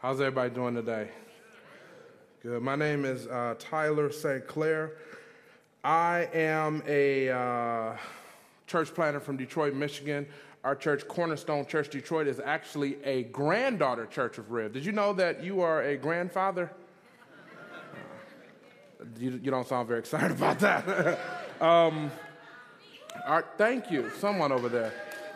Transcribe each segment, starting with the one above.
How's everybody doing today? Good. My name is Tyler St. Clair. I am a church planter from Detroit, Michigan. Our church, Cornerstone Church Detroit, is actually a granddaughter church of Riv. Did you know that you are a grandfather? You don't sound very excited about that. Thank you. Someone over there.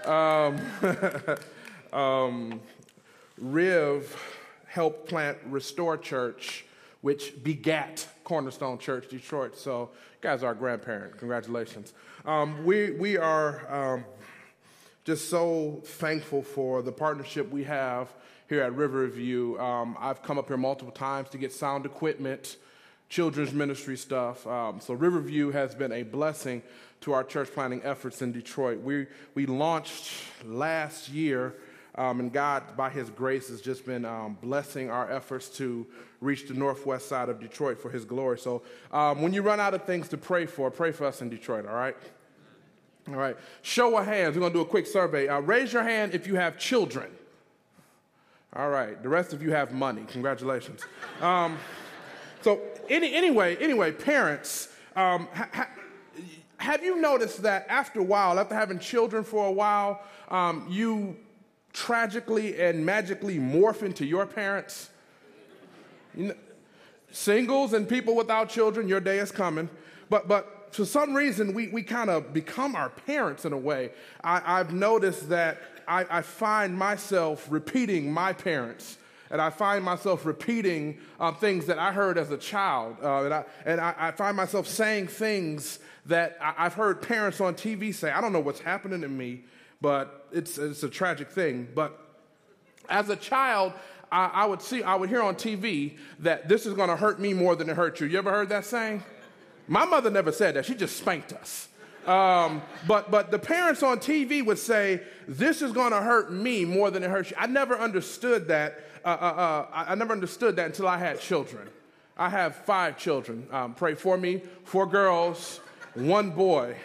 Riv helped plant Restore Church, which begat Cornerstone Church Detroit. So you guys are a grandparent. Congratulations. We are just so thankful for the partnership we have here at Riverview. I've come up here multiple times to get sound equipment, children's ministry stuff. So Riverview has been a blessing to our church planting efforts in Detroit. We launched last year, and God, by His grace, has just been blessing our efforts to reach the northwest side of Detroit for His glory. So when you run out of things to pray for us in Detroit, all right? All right. Show of hands. We're going to do a quick survey. Raise your hand if you have children. All right. The rest of you have money. Congratulations. So anyway, parents, have you noticed that after a while, after having children for a while, you tragically and magically morph into your parents? You know, singles and people without children, your day is coming. But for some reason, we kind of become our parents in a way. I've noticed that I find myself repeating my parents. And I find myself repeating things that I heard as a child. And I find myself saying things that I've heard parents on TV say. I don't know what's happening to me, but it's a tragic thing. But as a child, I would hear on TV that this is going to hurt me more than it hurt you. You ever heard that saying? My mother never said that. She just spanked us. But the parents on TV would say, this is going to hurt me more than it hurts you. I never understood that. I never understood that until I had children. I have 5 children. Pray for me. 4 girls, 1 boy.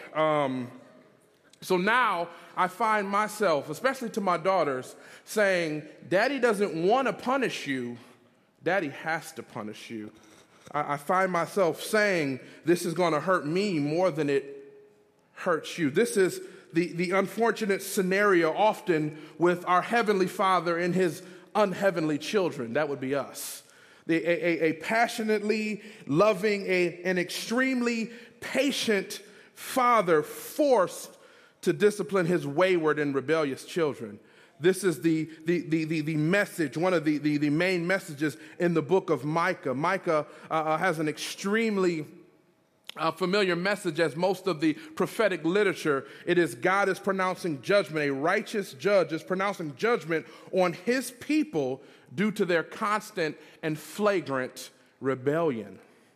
So now I find myself, especially to my daughters, saying, Daddy doesn't want to punish you. Daddy has to punish you. I find myself saying, this is going to hurt me more than it hurts you. This is the unfortunate scenario often with our Heavenly Father and His unheavenly children. That would be us. A passionately loving, an extremely patient Father forced to discipline His wayward and rebellious children. This is the message, one of the main messages in the book of Micah. Micah has an extremely familiar message as most of the prophetic literature. It is God is pronouncing judgment. A righteous judge is pronouncing judgment on His people due to their constant and flagrant rebellion.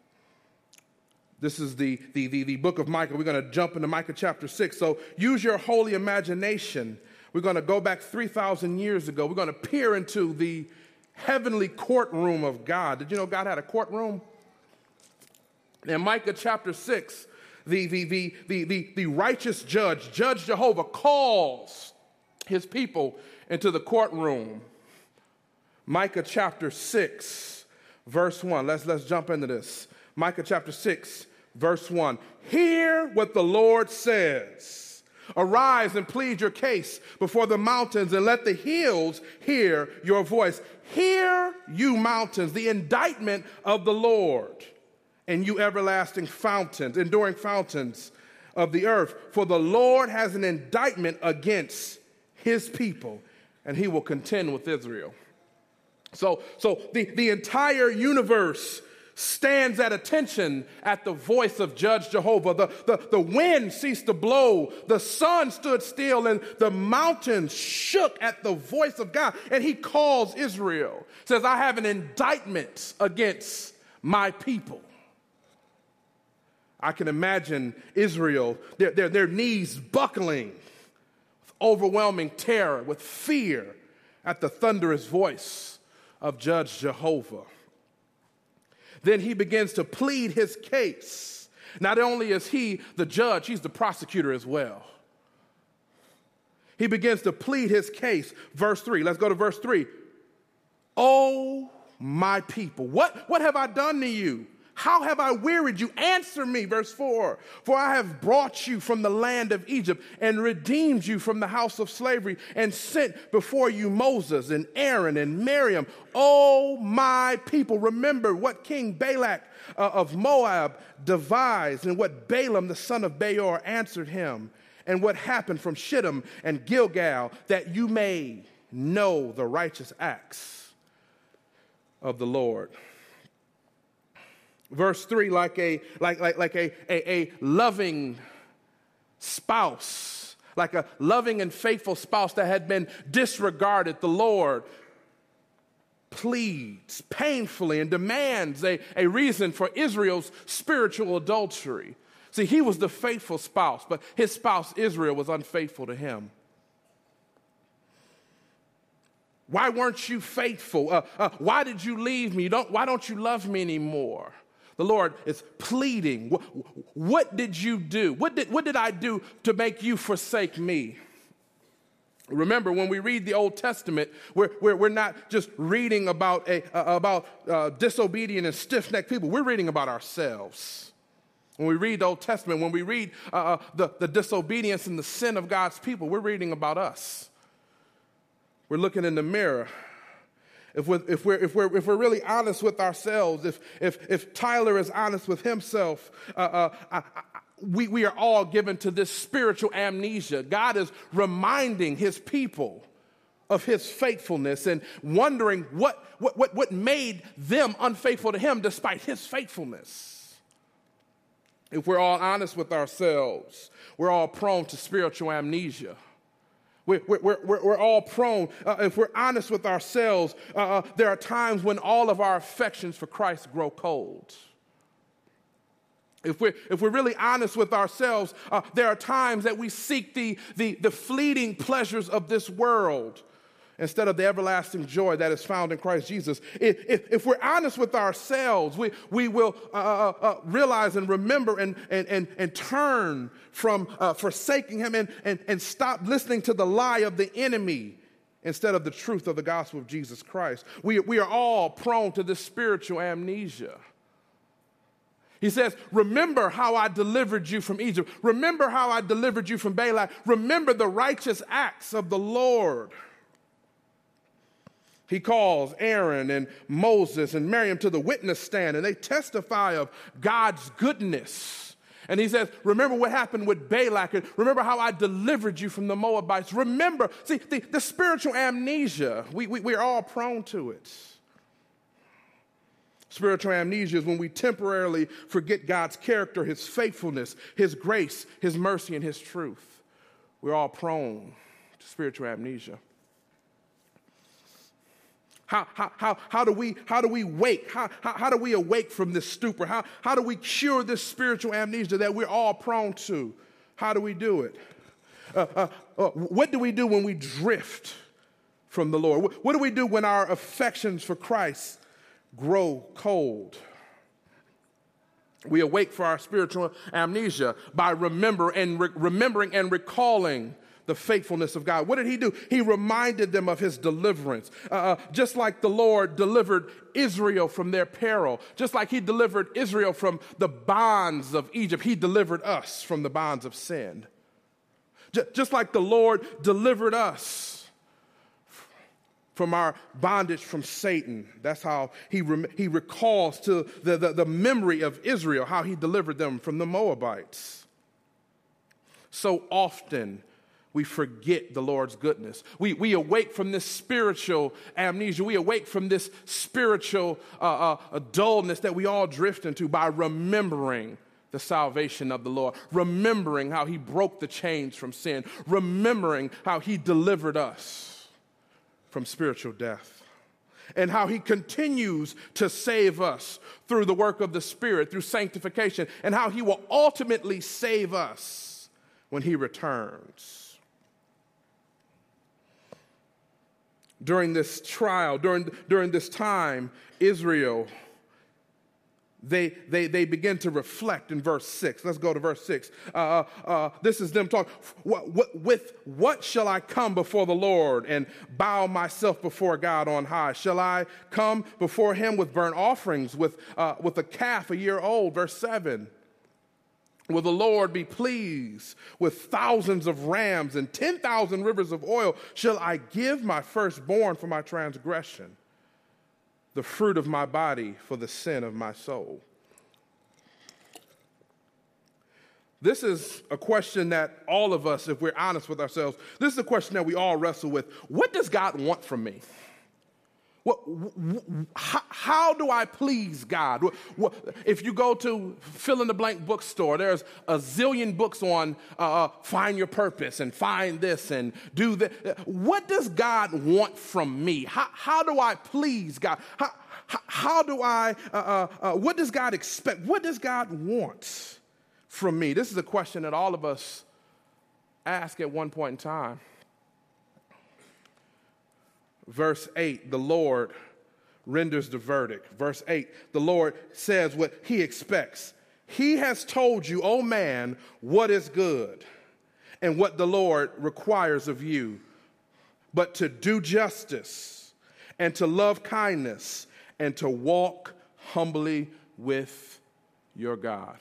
This is the book of Micah. We're going to jump into Micah chapter 6. So use your holy imagination. We're going to go back 3,000 years ago. We're going to peer into the heavenly courtroom of God. Did you know God had a courtroom? In Micah chapter 6, the righteous judge, Judge Jehovah, calls His people into the courtroom. Micah chapter 6, verse 1. Let's jump into this. Micah chapter 6, verse 1. Hear what the Lord says. Arise and plead your case before the mountains, and let the hills hear your voice. Hear, you mountains, the indictment of the Lord, and you everlasting fountains, enduring fountains of the earth. For the Lord has an indictment against His people, and He will contend with Israel. So the entire universe stands at attention at the voice of Judge Jehovah. The wind ceased to blow, the sun stood still, and the mountains shook at the voice of God. And He calls Israel, says, I have an indictment against my people. I can imagine Israel, their knees buckling with overwhelming terror, with fear at the thunderous voice of Judge Jehovah. Then he begins to plead his case. Not only is he the judge, he's the prosecutor as well. He begins to plead his case. Verse 3. Let's go to verse 3. "Oh, my people, what have I done to you? How have I wearied you? Answer me," verse 4. "For I have brought you from the land of Egypt and redeemed you from the house of slavery and sent before you Moses and Aaron and Miriam. Oh, my people." Remember what King Balak of Moab devised and what Balaam the son of Beor answered him and what happened from Shittim and Gilgal, that you may know the righteous acts of the Lord. Verse 3, like a loving spouse, like a loving and faithful spouse that had been disregarded, the Lord pleads painfully and demands a reason for Israel's spiritual adultery. See, he was the faithful spouse, but his spouse Israel was unfaithful to him. Why weren't you faithful? Why did you leave me? Why don't you love me anymore? The Lord is pleading. What did you do? What did I do to make you forsake me? Remember, when we read the Old Testament, we're not just reading about disobedient and stiff-necked people. We're reading about ourselves. When we read the Old Testament, when we read the disobedience and the sin of God's people, we're reading about us. We're looking in the mirror. If we're really honest with ourselves, if Tyler is honest with himself, we are all given to this spiritual amnesia. God is reminding his people of his faithfulness and wondering what made them unfaithful to him despite his faithfulness. If we're all honest with ourselves, we're all prone to spiritual amnesia. We're all prone, if we're honest with ourselves, there are times when all of our affections for Christ grow cold. If we're really honest with ourselves, there are times that we seek the fleeting pleasures of this world instead of the everlasting joy that is found in Christ Jesus. If we're honest with ourselves, we will realize and remember and turn from forsaking him and stop listening to the lie of the enemy instead of the truth of the gospel of Jesus Christ. We are all prone to this spiritual amnesia. He says, "Remember how I delivered you from Egypt. Remember how I delivered you from Balak. Remember the righteous acts of the Lord." He calls Aaron and Moses and Miriam to the witness stand, and they testify of God's goodness. And he says, "Remember what happened with Balak, and remember how I delivered you from the Moabites." Remember, see, the spiritual amnesia, we're all prone to it. Spiritual amnesia is when we temporarily forget God's character, his faithfulness, his grace, his mercy, and his truth. We're all prone to spiritual amnesia. How do we wake? How do we awake from this stupor? How do we cure this spiritual amnesia that we're all prone to? How do we do it? What do we do when we drift from the Lord? What do we do when our affections for Christ grow cold? We awake for our spiritual amnesia by remembering and recalling the faithfulness of God. What did he do? He reminded them of his deliverance. Just like the Lord delivered Israel from their peril, just like he delivered Israel from the bonds of Egypt, he delivered us from the bonds of sin. Just like the Lord delivered us from our bondage from Satan. That's how he recalls to the memory of Israel, how he delivered them from the Moabites. So often, we forget the Lord's goodness. We awake from this spiritual amnesia. We awake from this spiritual dullness that we all drift into by remembering the salvation of the Lord, remembering how he broke the chains from sin, remembering how he delivered us from spiritual death, and how he continues to save us through the work of the Spirit, through sanctification, and how he will ultimately save us when he returns. During this trial, during this time, Israel they begin to reflect in verse 6. Let's go to verse 6. This is them talking. With what shall I come before the Lord and bow myself before God on high? Shall I come before him with burnt offerings, with a calf a year old? Verse 7. Will the Lord be pleased with thousands of rams and 10,000 rivers of oil? Shall I give my firstborn for my transgression, the fruit of my body for the sin of my soul? This is a question that all of us, if we're honest with ourselves, this is a question that we all wrestle with. What does God want from me? How do I please God? If you go to fill-in-the-blank bookstore, there's a zillion books on find your purpose and find this and do that. What does God want from me? How do I please God? How do I, what does God expect? What does God want from me? This is a question that all of us ask at one point in time. Verse 8, the Lord renders the verdict. Verse 8, the Lord says what he expects. He has told you, O man, what is good and what the Lord requires of you, but to do justice and to love kindness and to walk humbly with your God.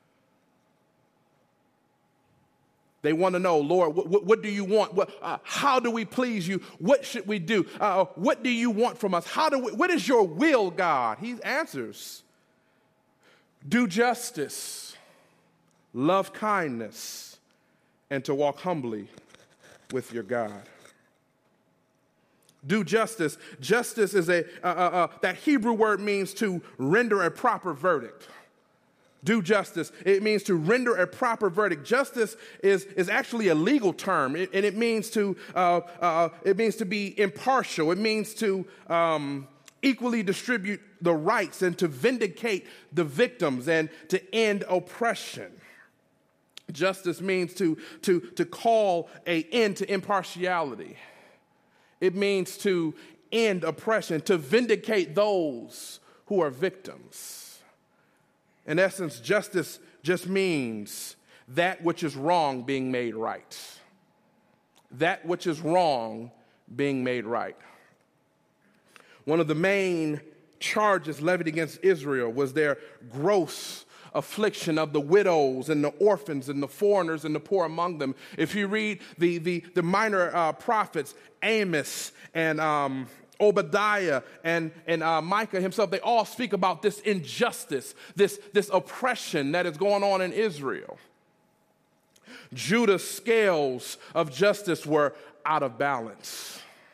They want to know, Lord, what do you want? How do we please you? What should we do? What do you want from us? What is your will, God? He answers, do justice, love kindness, and to walk humbly with your God. Do justice. Justice is that Hebrew word means to render a proper verdict. Do justice. It means to render a proper verdict. Justice is actually a legal term, and it means to be impartial. It means to equally distribute the rights and to vindicate the victims and to end oppression. Justice means to call an end to impartiality. It means to end oppression, to vindicate those who are victims. In essence, justice just means that which is wrong being made right. That which is wrong being made right. One of the main charges levied against Israel was their gross affliction of the widows and the orphans and the foreigners and the poor among them. If you read the minor prophets, Amos and Obadiah and Micah himself, they all speak about this injustice, this oppression that is going on in Israel. Judah's scales of justice were out of balance.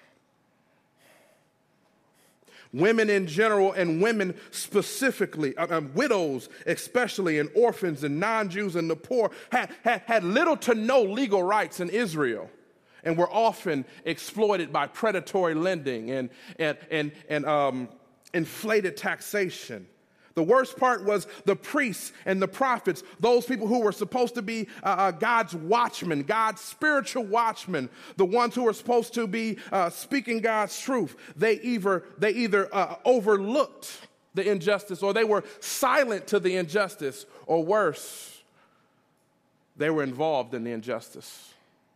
Women in general and women specifically, widows especially, and orphans and non-Jews and the poor had little to no legal rights in Israel, and were often exploited by predatory lending and inflated taxation. The worst part was the priests and the prophets, those people who were supposed to be God's watchmen, God's spiritual watchmen, the ones who were supposed to be speaking God's truth. They either overlooked the injustice, or they were silent to the injustice, or worse, they were involved in the injustice.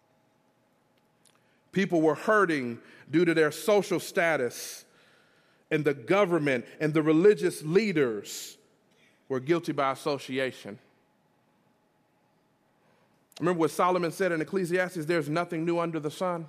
People were hurting due to their social status, and the government and the religious leaders were guilty by association. Remember what Solomon said in Ecclesiastes, there's nothing new under the sun.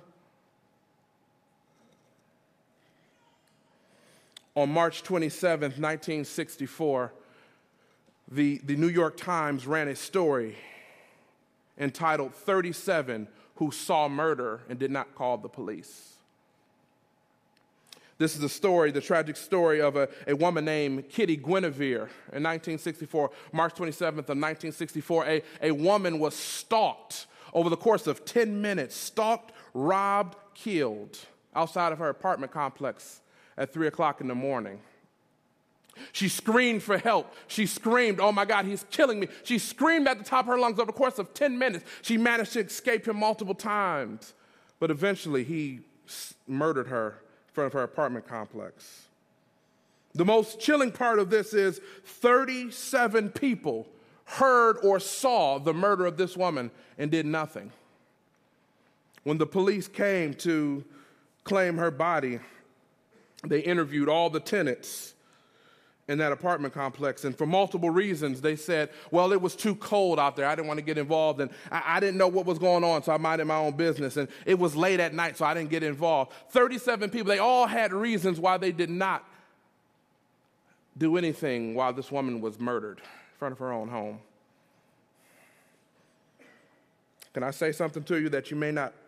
On March 27th, 1964, the New York Times ran a story entitled 37 Who Saw Murder and Did Not Call the Police. This is the tragic story of a woman named Kitty Guinevere in 1964, March 27th of 1964. A woman was stalked over the course of 10 minutes, stalked, robbed, killed outside of her apartment complex at 3 o'clock in the morning. She screamed for help. She screamed, "Oh my God, he's killing me." She screamed at the top of her lungs over the course of 10 minutes. She managed to escape him multiple times, but eventually he murdered her in front of her apartment complex. The most chilling part of this is 37 people heard or saw the murder of this woman and did nothing. When the police came to claim her body, they interviewed all the tenants in that apartment complex, and for multiple reasons, they said, well, it was too cold out there. I didn't want to get involved, and I didn't know what was going on, so I minded my own business, and it was late at night, so I didn't get involved. 37 people, they all had reasons why they did not do anything while this woman was murdered in front of her own home. Can I say something to you that you may not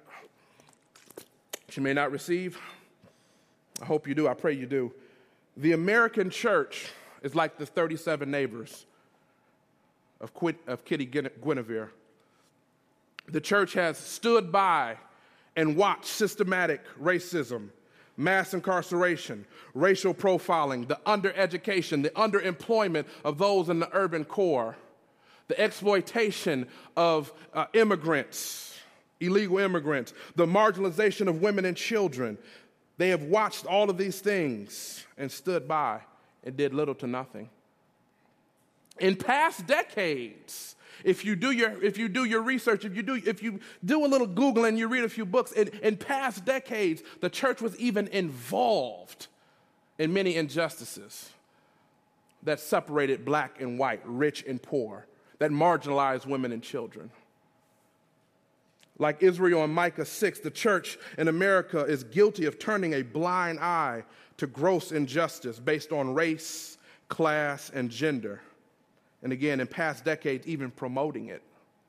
receive? I hope you do. I pray you do. The American church is like the 37 neighbors of Kitty Guinevere. The church has stood by and watched systematic racism, mass incarceration, racial profiling, the undereducation, the underemployment of those in the urban core, the exploitation of immigrants, illegal immigrants, the marginalization of women and children. They have watched all of these things and stood by and did little to nothing. In past decades, if you do your research, if you do a little Googling and you read a few books, in past decades, the church was even involved in many injustices that separated black and white, rich and poor, that marginalized women and children. Like Israel in Micah 6, the church in America is guilty of turning a blind eye to gross injustice based on race, class, and gender. And again, in past decades, even promoting it.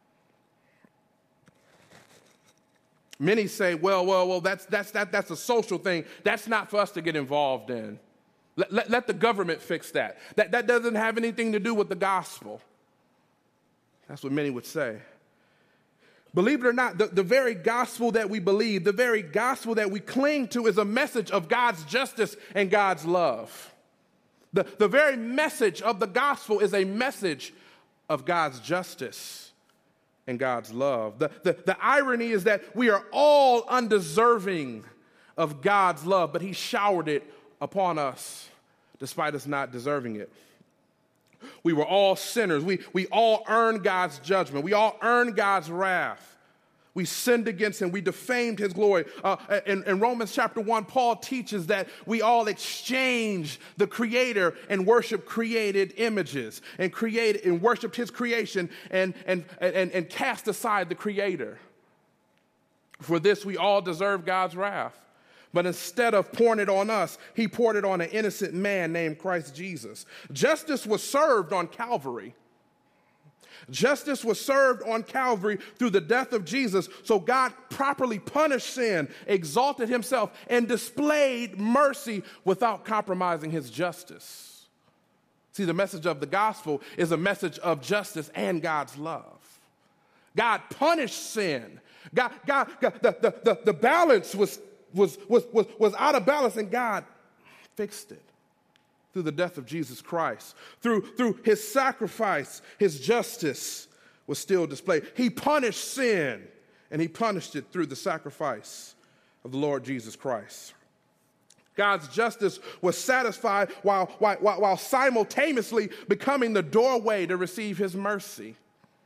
Many say, well, that's a social thing. That's not for us to get involved in. Let the government fix that. That doesn't have anything to do with the gospel. That's what many would say. Believe it or not, the very gospel that we believe, the very gospel that we cling to is a message of God's justice and God's love. The very message of the gospel is a message of God's justice and God's love. The irony is that we are all undeserving of God's love, but he showered it upon us despite us not deserving it. We were all sinners. We all earned God's judgment. We all earned God's wrath. We sinned against him. We defamed his glory. In Romans chapter 1, Paul teaches that we all exchange the Creator and worship created images and worshiped his creation and cast aside the Creator. For this, we all deserve God's wrath. But instead of pouring it on us, he poured it on an innocent man named Christ Jesus. Justice was served on Calvary. Justice was served on Calvary through the death of Jesus. So God properly punished sin, exalted himself, and displayed mercy without compromising his justice. See, the message of the gospel is a message of justice and God's love. God punished sin. The balance was out of balance, and God fixed it through the death of Jesus Christ. Through his sacrifice, his justice was still displayed. He punished sin, and he punished it through the sacrifice of the Lord Jesus Christ. God's justice was satisfied while simultaneously becoming the doorway to receive his mercy.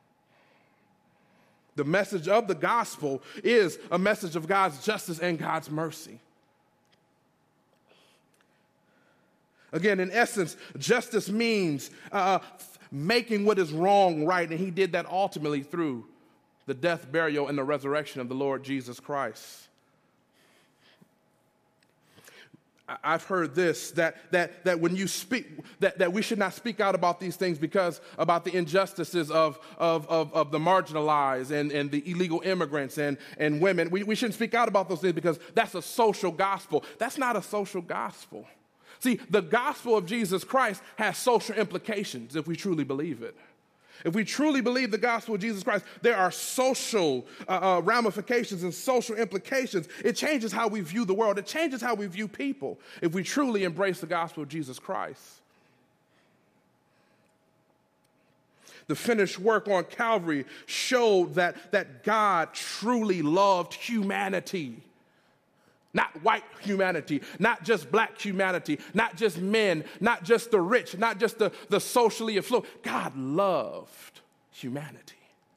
The message of the gospel is a message of God's justice and God's mercy. Again, in essence, justice means making what is wrong right, and he did that ultimately through the death, burial, and the resurrection of the Lord Jesus Christ. I've heard this, that when you speak, that we should not speak out about these things because about the injustices of the marginalized and the illegal immigrants and women. We shouldn't speak out about those things because that's a social gospel. That's not a social gospel. See, the gospel of Jesus Christ has social implications if we truly believe it. If we truly believe the gospel of Jesus Christ, there are social ramifications and social implications. It changes how we view the world. It changes how we view people if we truly embrace the gospel of Jesus Christ. The finished work on Calvary showed that God truly loved humanity Not white humanity, not just black humanity, not just men, not just the rich, not just the socially affluent. God loved humanity.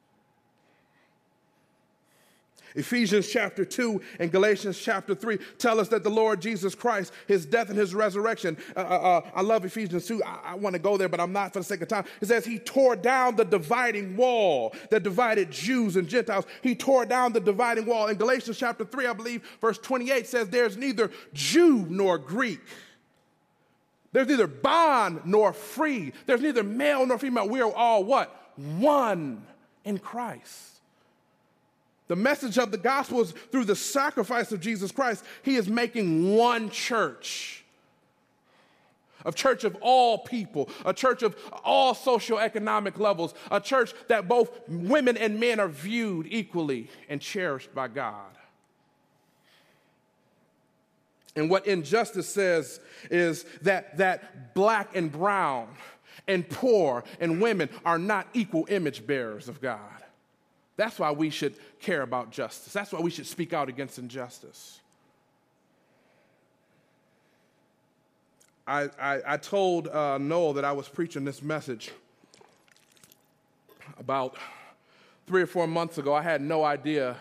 Ephesians chapter 2 and Galatians chapter 3 tell us that the Lord Jesus Christ, his death and his resurrection, I love Ephesians 2. I want to go there, but I'm not for the sake of time. It says he tore down the dividing wall that divided Jews and Gentiles. He tore down the dividing wall. In Galatians chapter 3, I believe, verse 28 says there's neither Jew nor Greek. There's neither bond nor free. There's neither male nor female. We are all what? One in Christ. The message of the gospel is through the sacrifice of Jesus Christ, he is making one church. A church of all people, a church of all socioeconomic levels, a church that both women and men are viewed equally and cherished by God. And what injustice says is that black and brown and poor and women are not equal image bearers of God. That's why we should care about justice. That's why we should speak out against injustice. I told Noel that I was preaching this message about 3 or 4 months ago. I had no idea.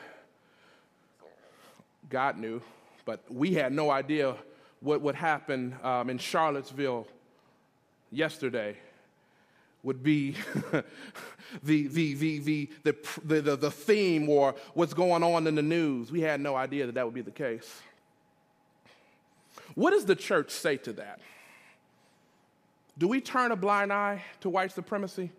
God knew, but we had no idea what would happen in Charlottesville yesterday would be the theme or what's going on in the news. We had no idea that would be the case. What does the church say to that? Do we turn a blind eye to white supremacy?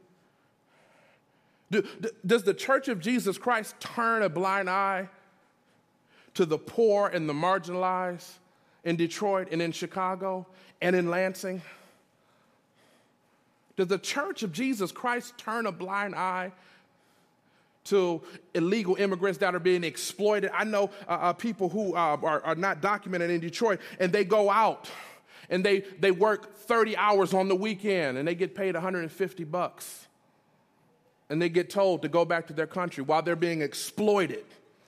Does the Church of Jesus Christ turn a blind eye to the poor and the marginalized in Detroit and in Chicago and in Lansing? Does the Church of Jesus Christ turn a blind eye to illegal immigrants that are being exploited? I know people who are not documented in Detroit, and they go out and they work 30 hours on the weekend, and they get paid $150. And they get told to go back to their country while they're being exploited.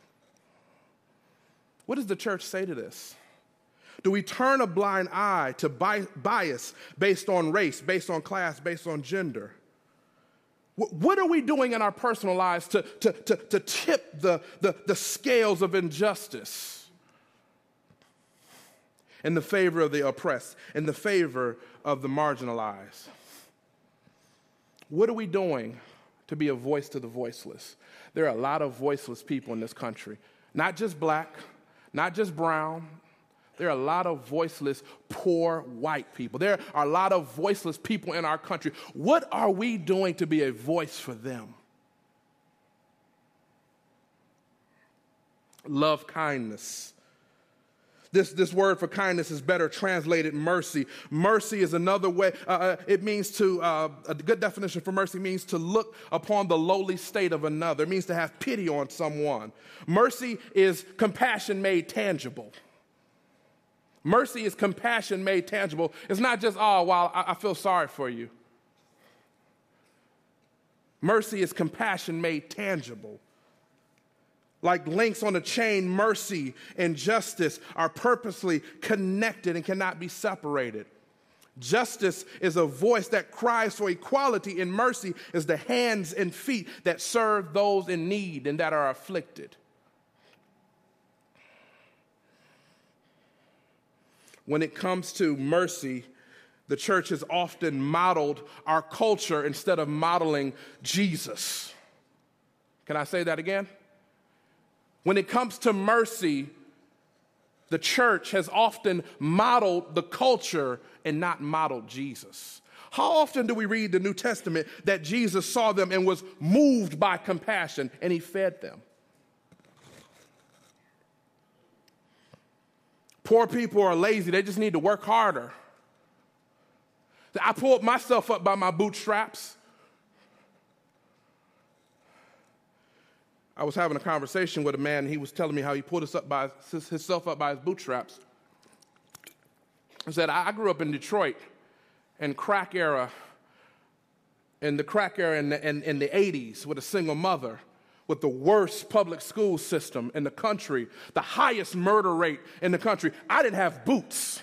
What does the church say to this? Do we turn a blind eye to bias based on race, based on class, based on gender? What are we doing in our personal lives to tip the scales of injustice in the favor of the oppressed, in the favor of the marginalized? What are we doing to be a voice to the voiceless? There are a lot of voiceless people in this country, not just black, not just brown. There are a lot of voiceless, poor, white people. There are a lot of voiceless people in our country. What are we doing to be a voice for them? Love kindness. This word for kindness is better translated mercy. Mercy is another way. It means to, a good definition for mercy means to look upon the lowly state of another. It means to have pity on someone. Mercy is compassion made tangible. Mercy is compassion made tangible. It's not just, I feel sorry for you. Mercy is compassion made tangible. Like links on a chain, mercy and justice are purposely connected and cannot be separated. Justice is a voice that cries for equality, and mercy is the hands and feet that serve those in need and that are afflicted. When it comes to mercy, the church has often modeled our culture instead of modeling Jesus. Can I say that again? When it comes to mercy, the church has often modeled the culture and not modeled Jesus. How often do we read the New Testament that Jesus saw them and was moved by compassion and he fed them? Poor people are lazy. They just need to work harder. I pulled myself up by my bootstraps. I was having a conversation with a man, and he was telling me how he pulled himself up by his bootstraps. He said, I grew up in Detroit in the crack era in the 80s with a single mother. with the worst public school system in the country, the highest murder rate in the country. I didn't have boots.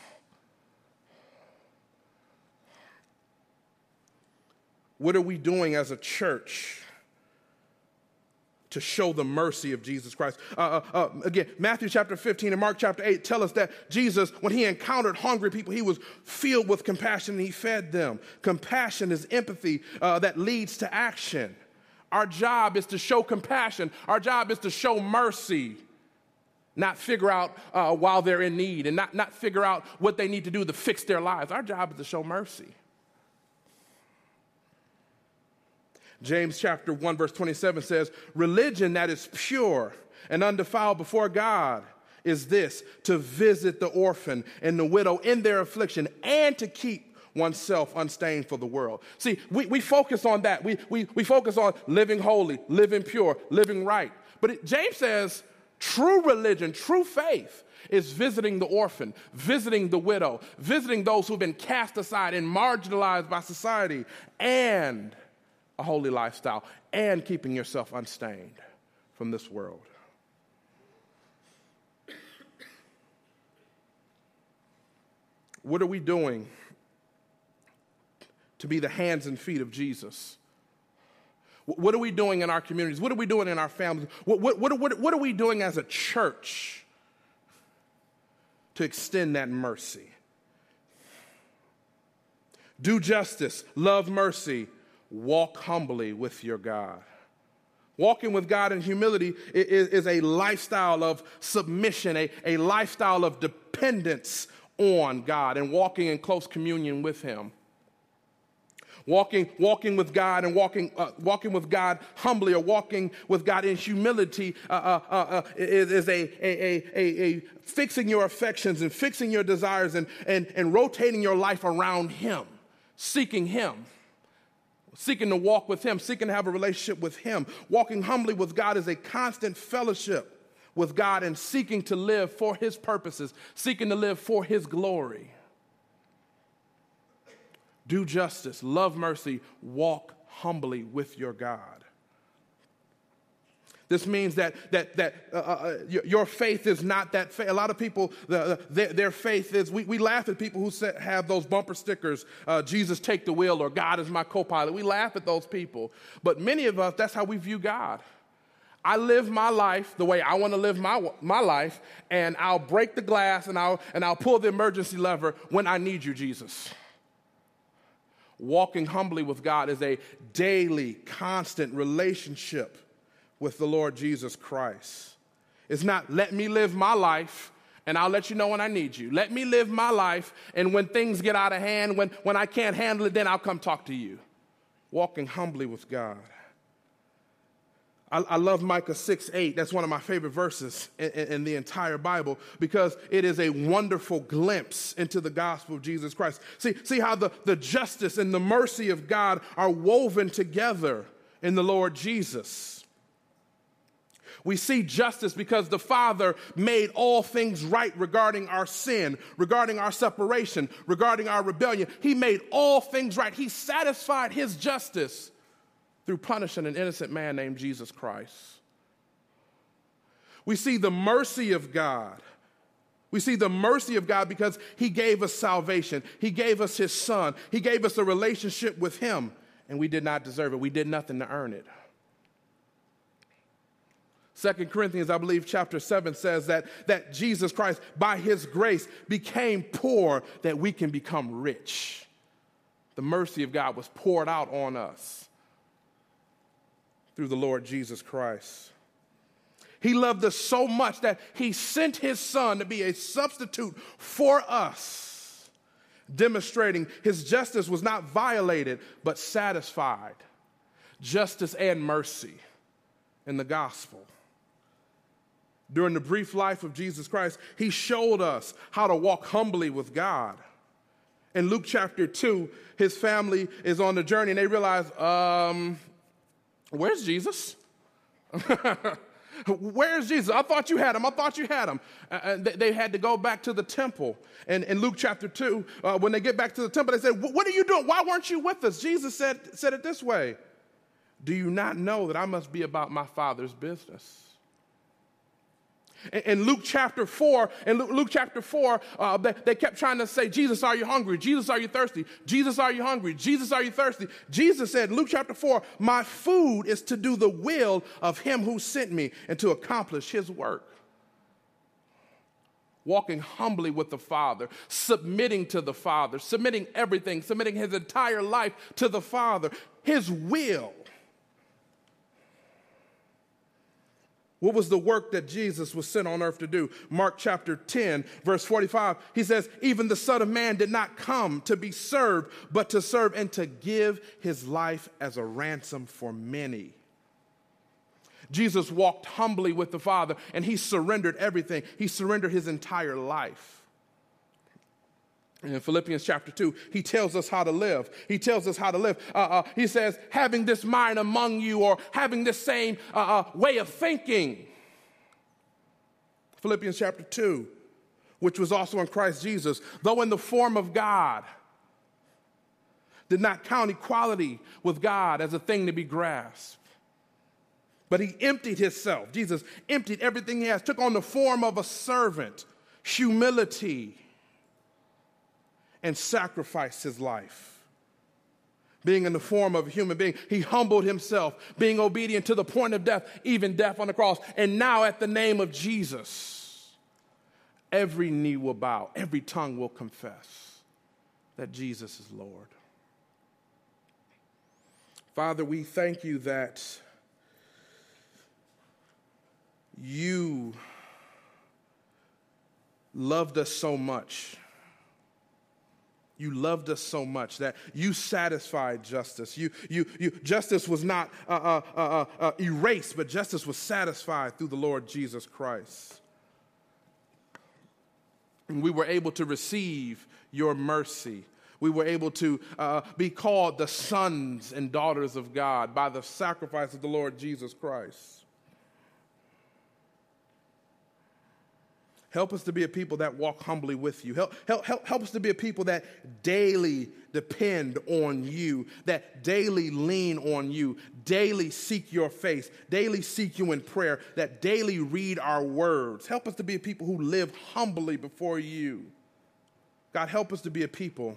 What are we doing as a church to show the mercy of Jesus Christ? Again, Matthew chapter 15 and Mark chapter 8 tell us that Jesus, when he encountered hungry people, he was filled with compassion and he fed them. Compassion is empathy that leads to action. Our job is to show compassion. Our job is to show mercy, not figure out while they're in need and not figure out what they need to do to fix their lives. Our job is to show mercy. James chapter 1 verse 27 says, religion that is pure and undefiled before God is this, to visit the orphan and the widow in their affliction and to keep oneself unstained for the world. See, we focus on that. We focus on living holy, living pure, living right. But James says true religion, true faith is visiting the orphan, visiting the widow, visiting those who've been cast aside and marginalized by society, and a holy lifestyle, and keeping yourself unstained from this world. What are we doing to be the hands and feet of Jesus? What are we doing in our communities? What are we doing in our families? What are we doing as a church to extend that mercy? Do justice, love mercy, walk humbly with your God. Walking with God in humility is a lifestyle of submission, a lifestyle of dependence on God and walking in close communion with him. Walking with God and walking with God humbly, or walking with God in humility is a fixing your affections and fixing your desires and rotating your life around him, seeking him. Seeking to walk with him, seeking to have a relationship with him. Walking humbly with God is a constant fellowship with God and seeking to live for his purposes, seeking to live for his glory. Do justice, love mercy, walk humbly with your God. This means that your faith is not that faith. A lot of people, their faith is, we laugh at people who have those bumper stickers, Jesus take the wheel, or God is my co-pilot. We laugh at those people. But many of us, that's how we view God. I live my life the way I want to live my life, and I'll break the glass and I'll pull the emergency lever when I need you, Jesus. Walking humbly with God is a daily, constant relationship with the Lord Jesus Christ. It's not, let me live my life and I'll let you know when I need you. Let me live my life, and when things get out of hand, when I can't handle it, then I'll come talk to you. Walking humbly with God. I love Micah 6:8. That's one of my favorite verses in the entire Bible, because it is a wonderful glimpse into the gospel of Jesus Christ. See how the justice and the mercy of God are woven together in the Lord Jesus. We see justice because the Father made all things right regarding our sin, regarding our separation, regarding our rebellion. He made all things right. He satisfied his justice through punishing an innocent man named Jesus Christ. We see the mercy of God. We see the mercy of God because he gave us salvation. He gave us his son. He gave us a relationship with him, and we did not deserve it. We did nothing to earn it. 2 Corinthians, I believe, chapter 7 says that Jesus Christ, by his grace, became poor that we can become rich. The mercy of God was poured out on us through the Lord Jesus Christ. He loved us so much that he sent his son to be a substitute for us, demonstrating his justice was not violated, but satisfied. Justice and mercy in the gospel. During the brief life of Jesus Christ, he showed us how to walk humbly with God. In Luke chapter 2, his family is on the journey and they realize, where's Jesus? Where's Jesus? I thought you had him. They had to go back to the temple. And in Luke chapter 2, when they get back to the temple, they said, what are you doing? Why weren't you with us? Jesus said it this way. Do you not know that I must be about my Father's business? In Luke chapter 4, they kept trying to say, Jesus, are you hungry? Jesus, are you thirsty? Jesus, are you hungry? Jesus, are you thirsty? Jesus said, Luke chapter 4, my food is to do the will of him who sent me and to accomplish his work. Walking humbly with the Father, submitting to the Father, submitting everything, submitting his entire life to the Father, his will. What was the work that Jesus was sent on earth to do? Mark chapter 10, verse 45, he says, even the Son of Man did not come to be served, but to serve and to give his life as a ransom for many. Jesus walked humbly with the Father, and he surrendered everything. He surrendered his entire life. And in Philippians chapter 2, he tells us how to live. He tells us how to live. He says, having this mind among you, or having this same way of thinking. Philippians chapter 2, which was also in Christ Jesus, though in the form of God, did not count equality with God as a thing to be grasped. But he emptied himself. Jesus emptied everything he has, took on the form of a servant, humility, and sacrificed his life. Being in the form of a human being, he humbled himself, being obedient to the point of death, even death on the cross. And now at the name of Jesus, every knee will bow, every tongue will confess that Jesus is Lord. Father, we thank you that you loved us so much. You loved us so much that you satisfied justice. Justice was not erased, but justice was satisfied through the Lord Jesus Christ. And we were able to receive your mercy. We were able to be called the sons and daughters of God by the sacrifice of the Lord Jesus Christ. Help us to be a people that walk humbly with you. Help us to be a people that daily depend on you, that daily lean on you, daily seek your face, daily seek you in prayer, that daily read our words. Help us to be a people who live humbly before you. God, help us to be a people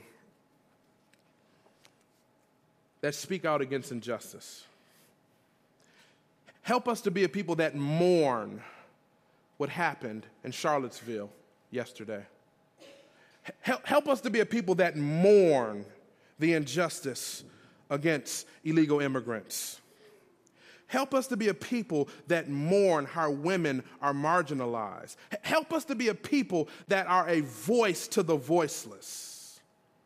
that speak out against injustice. Help us to be a people that mourn what happened in Charlottesville yesterday. Help us to be a people that mourn the injustice against illegal immigrants. Help us to be a people that mourn how women are marginalized. Help us to be a people that are a voice to the voiceless.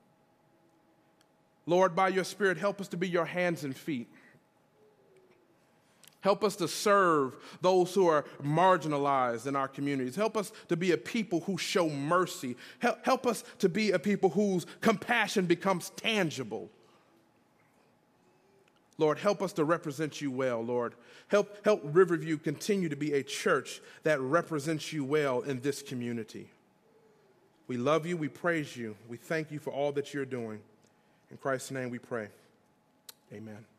Lord, by your Spirit, help us to be your hands and feet. Help us to serve those who are marginalized in our communities. Help us to be a people who show mercy. Help us to be a people whose compassion becomes tangible. Lord, help us to represent you well, Lord. Help Riverview continue to be a church that represents you well in this community. We love you. We praise you. We thank you for all that you're doing. In Christ's name we pray. Amen.